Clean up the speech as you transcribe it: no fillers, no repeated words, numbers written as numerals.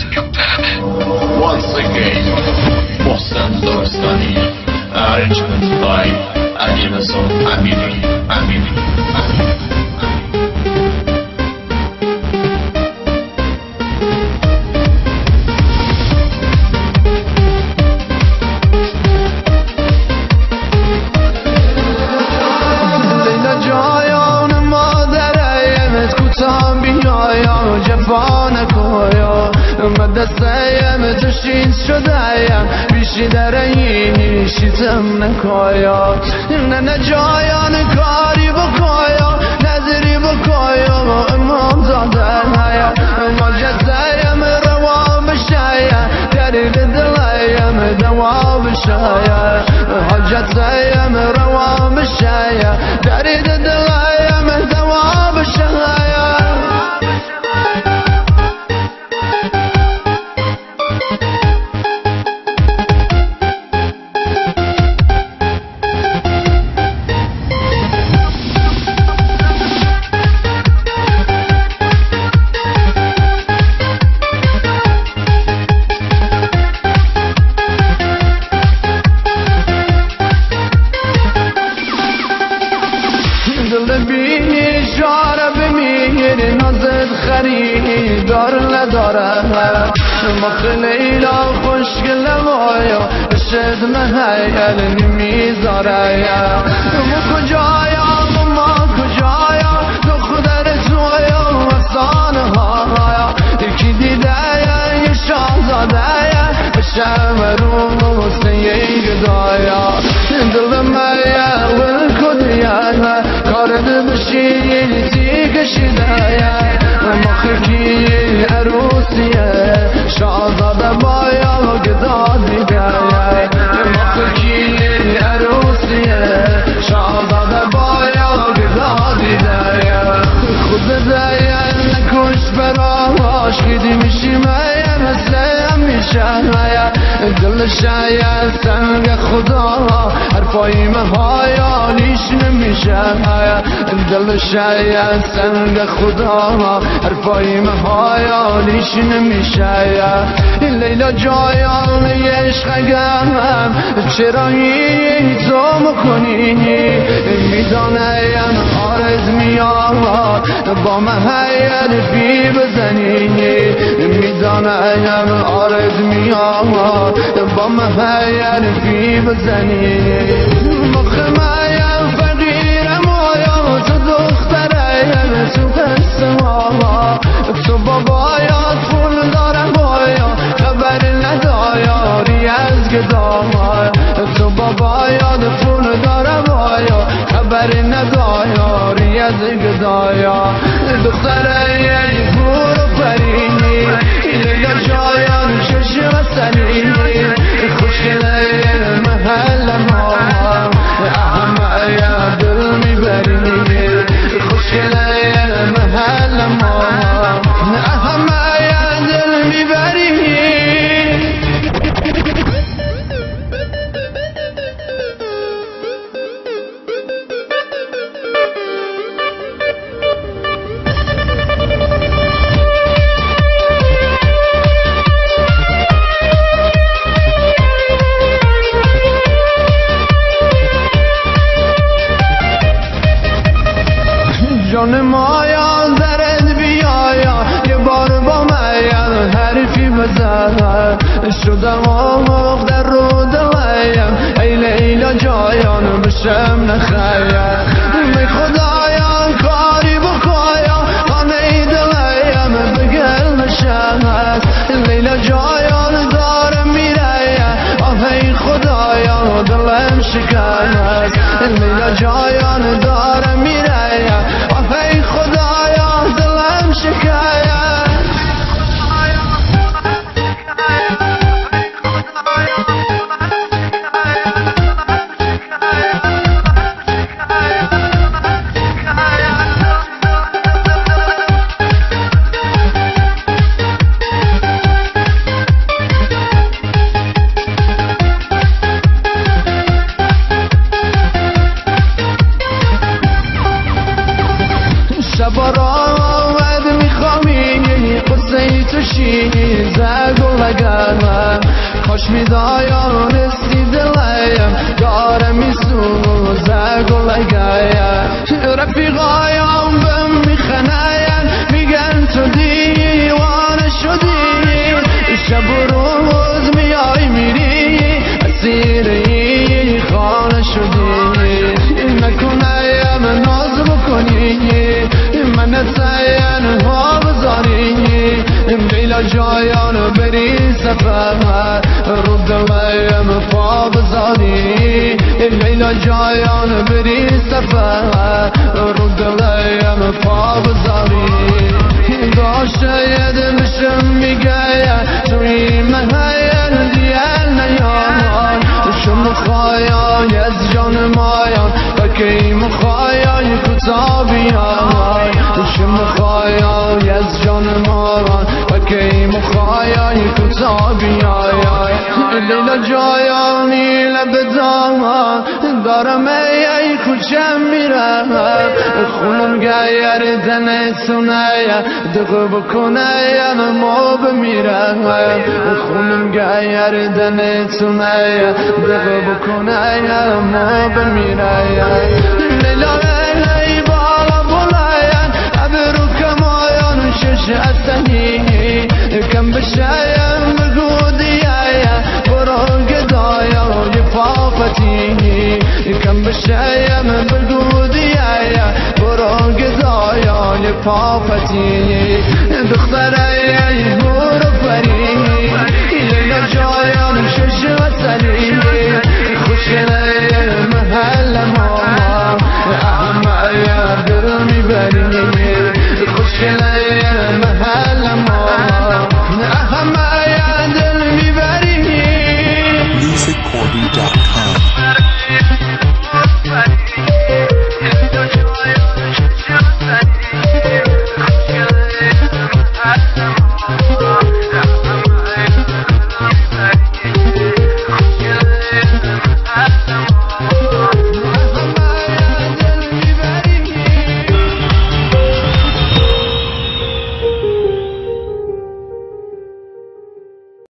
Once again, Boston Dorstani, arrangement by Adilson Amini. دستایم تشین شدایم بیشی درایی شیتم نکایا نه جایان کاری بکایا نظری بکایا امام زادایا ما جزایم روا بشایا دری دلایم دوا بشایا حاجتایم روا بشایا دری دلایم دوا بشایا لیلا خوشگل وایا شد مهیل نمیذاریا ما کجایا ما کجایا دختر تویا افسانه هایا یکی دیده یه شاهزاده شم رو سیه گدایا دل میا والکدیا کارد بشی تی کشیدایا مخکی عروسیه شاهزاده بایا و گدادی گایا مخکی عروسیه شاهزاده بایا و گدادی دایا خود دایا نکش براش کدی میشی مایا مثل همیشه دل شاید سنگ خدا حرفای مهایا لیش نمیشه دل شاید سنگ خدا حرفای مهایا لیش نمیشه لیلا جایان عشقم چرایی تو مکنی میدانم آرز میاد با مهیل بی بزنی میدانم آرز میاد با مهیل بی بزنی مخمایم فقیرم آیا تو دخترم تو قصه ماما تو بابایات پول دارم بایا خبر ندایاری از گداما تو بابایات پول دارم بایا خبر ندایاری از گدایا دختره یه پور و پرینی لیلا جایان چشم سنینی خوشگله محل ماما احمه یا دل میبرینی خوشگله محل ماما احمه یا دل میبرینی جان مایا درد بیایا یه بار با میم حرفی بزن شدم آموق در رو دلیم ای لیلا جایان بشم نخیم می خدایا کاری بکایا خانه دلیم بگل نشم لیلا جایان دارم میریم آه ای خدایا دلم شکست لیلا جایان دارم میریم ای خدایا دلم شکایت زگلگم کاش میدایانستی دلیم داره میسوز زگلگم رفیقایم بهم میخنین میگن تو دیوانه شدی شب و روز میای میری اسیری خانه شدی نکنیم ناز بکنی من تنها بذاری لیلا جایان بری سفر رو دلیم پا بذاری لیلا جایان بری سفر رو دلیم پا بذاری داشته دلشم میگه توی مهین دیل نیان شم خواهی از جان مایان و کی مخواهی کتابیان شم خواهی از جان مایان و کی مخواهی کتابیان لیلا جایانی لبدان دارم ای کوچم میرم خونم گیر دنتونه دقه بکنه ما بمیرم خونم گیر دنتونه دقه بکنه ما بمیرم لیلا ای بالا بلاین ابرو کمایان شش اتنی کم بشایم بگو دیایا برو گدایا پاپتی کم بشایم بگو دیایا برو گدایا پاپتی دختره برو